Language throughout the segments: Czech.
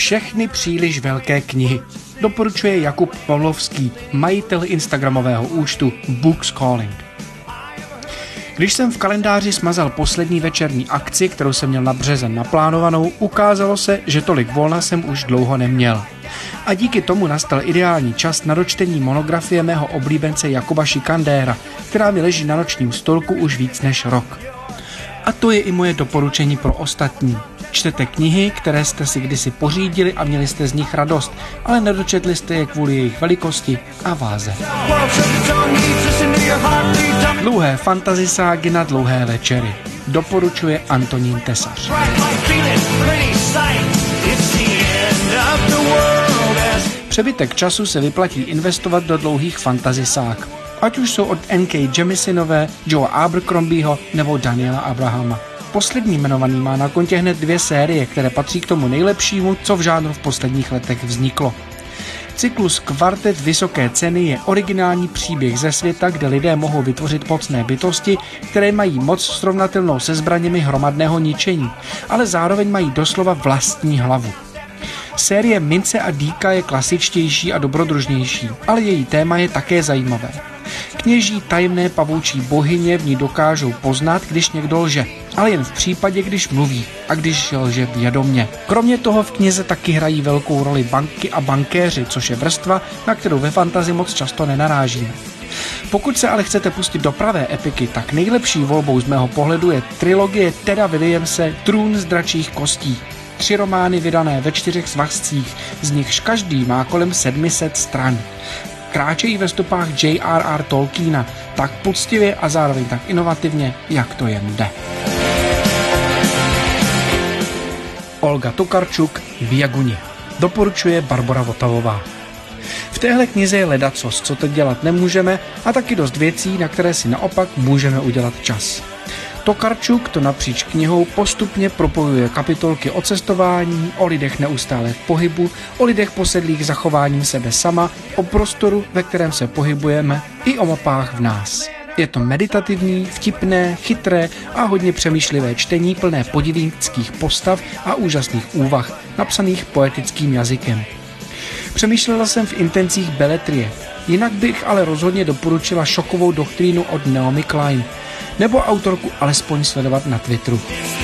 všechny příliš velké knihy. Doporučuje Jakub Pavlovský, majitel instagramového účtu Books Calling. Když jsem v kalendáři smazal poslední večerní akci, kterou jsem měl na březen naplánovanou, ukázalo se, že tolik volna jsem už dlouho neměl. A díky tomu nastal ideální čas na dočtení monografie mého oblíbence Jakuba Šikandéra, která mi leží na nočním stolku už víc než rok. A to je i moje doporučení pro ostatní. Čtete knihy, které jste si kdysi pořídili a měli jste z nich radost, ale nedočetli jste je kvůli jejich velikosti a váze. Dlouhé fantasy ságy na dlouhé večery. Doporučuje Antonín Tesař. Přebytek času se vyplatí investovat do dlouhých fantasy sák. Ať už jsou od N.K. Jemisinové, Joea Abercrombieho nebo Daniela Abrahama. Poslední jmenovaný má na kontě hned 2 série, které patří k tomu nejlepšímu, co v žánru v posledních letech vzniklo. Cyklus Kvartet vysoké ceny je originální příběh ze světa, kde lidé mohou vytvořit mocné bytosti, které mají moc srovnatelnou se zbraněmi hromadného ničení, ale zároveň mají doslova vlastní hlavu. Série Mince a Dýka je klasičtější a dobrodružnější, ale její téma je také zajímavé. Kněží tajemné pavoučí bohyně v ní dokážou poznat, když někdo lže, ale jen v případě, když mluví a když lže vědomně. Kromě toho v knize taky hrají velkou roli banky a bankéři, což je vrstva, na kterou ve fantazii moc často nenarážíme. Pokud se ale chcete pustit do pravé epiky, tak nejlepší volbou z mého pohledu je trilogie Teda Williamse Trůn z dračích kostí. 3 romány vydané ve 4 svazcích, z nichž každý má kolem 700 stran. Kráčejí ve stopách J.R.R. Tolkiena, tak poctivě a zároveň tak inovativně, jak to jen jde. Olga Tokarczuk v Jaguni. Doporučuje Barbora Votavová. V téhle knize je ledacos, co teď dělat nemůžeme, a taky dost věcí, na které si naopak můžeme udělat čas. Tokarczuk to napříč knihou postupně propojuje kapitolky o cestování, o lidech neustále v pohybu, o lidech posedlých zachováním sebe sama, o prostoru, ve kterém se pohybujeme, i o mapách v nás. Je to meditativní, vtipné, chytré a hodně přemýšlivé čtení plné podivínských postav a úžasných úvah, napsaných poetickým jazykem. Přemýšlela jsem v intencích beletrie, jinak bych ale rozhodně doporučila Šokovou doktrínu od Naomi Klein, nebo autorku alespoň sledovat na Twitteru.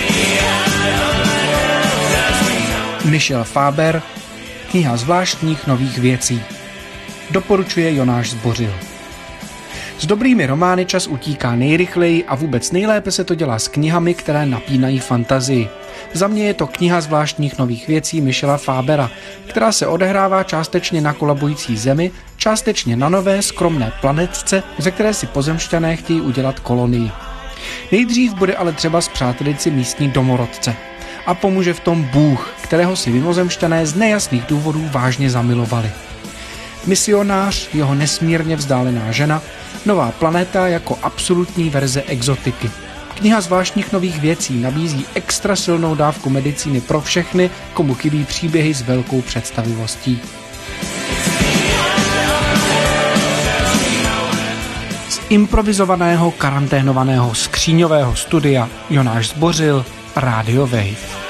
Michel Faber, kniha zvláštních nových věcí. Doporučuje Jonáš Zbořil. S dobrými romány čas utíká nejrychleji a vůbec nejlépe se to dělá s knihami, které napínají fantazii. Za mě je to kniha zvláštních nových věcí Michela Fabera, která se odehrává částečně na kolabující Zemi, částečně na nové, skromné planetce, ze které si pozemšťané chtějí udělat kolonii. Nejdřív bude ale třeba spřátelit si místní domorodce. A pomůže v tom Bůh, kterého si mimozemšťané z nejasných důvodů vážně zamilovali. Misionář, jeho nesmírně vzdálená žena, nová planeta jako absolutní verze exotiky. Kniha zvláštních nových věcí nabízí extra silnou dávku medicíny pro všechny, komu chybí příběhy s velkou představivostí. Z improvizovaného karanténovaného skříňového studia Jonáš Zbořil, Radio Wave.